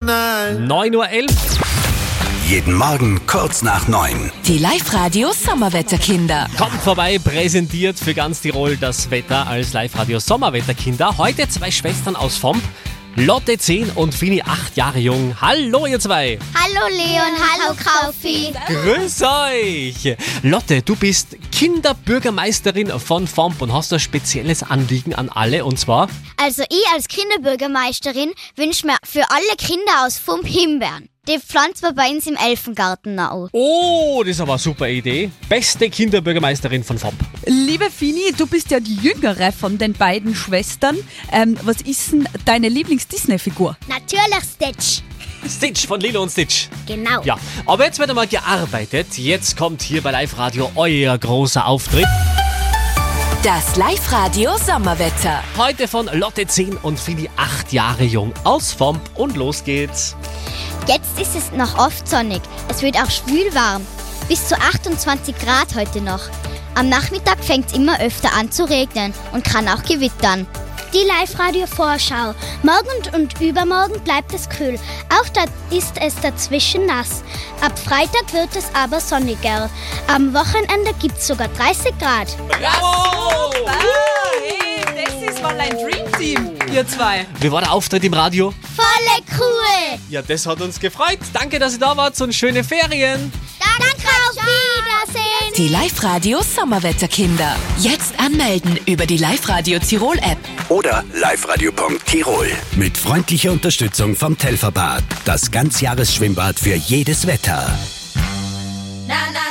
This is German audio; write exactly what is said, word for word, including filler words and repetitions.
neun Uhr elf. Jeden Morgen kurz nach neun. Die Live-Radio Sommerwetterkinder. Kommt vorbei, präsentiert für ganz Tirol das Wetter als Live-Radio Sommerwetterkinder. Heute zwei Schwestern aus Vomp. Lotte zehn und Fini acht Jahre jung. Hallo ihr zwei. Hallo Leon, hallo Kaufi. Grüß euch. Lotte, du bist Kinderbürgermeisterin von Vomp und hast ein spezielles Anliegen an alle, und zwar? Also ich als Kinderbürgermeisterin wünsche mir für alle Kinder aus Vomp Himbeeren. Die pflanzen wir bei uns im Elfengarten an. Oh, das ist aber eine super Idee. Beste Kinderbürgermeisterin von Vomp. Liebe Fini, du bist ja die jüngere von den beiden Schwestern. Ähm, was ist denn deine Lieblings-Disney-Figur? Natürlich Stitch. Stitch von Lilo und Stitch. Genau. Ja, aber jetzt wird einmal gearbeitet. Jetzt kommt hier bei Live Radio euer großer Auftritt. Das Live-Radio Sommerwetter. Heute von Lotte zehn und Fini acht Jahre jung aus Vomp, und los geht's. Jetzt ist es noch oft sonnig. Es wird auch schwül warm. Bis zu achtundzwanzig Grad heute noch. Am Nachmittag fängt es immer öfter an zu regnen und kann auch gewittern. Die Live-Radio-Vorschau. Morgen und übermorgen bleibt es kühl. Auch da ist es dazwischen nass. Ab Freitag wird es aber sonniger. Am Wochenende gibt es sogar dreißig Grad. Bravo! Hey, das ist mal ein Dreamteam, ihr zwei. Wie war der Auftritt im Radio? Volle cool! Ja, das hat uns gefreut. Danke, dass ihr da wart und schöne Ferien. Danke, auf Wiedersehen! Die Live-Radio Sommerwetterkinder. Jetzt anmelden über die Live-Radio Tirol App. Oder liveradio punkt tirol. Mit freundlicher Unterstützung vom Telferbad. Das Ganzjahresschwimmbad für jedes Wetter. Na, na.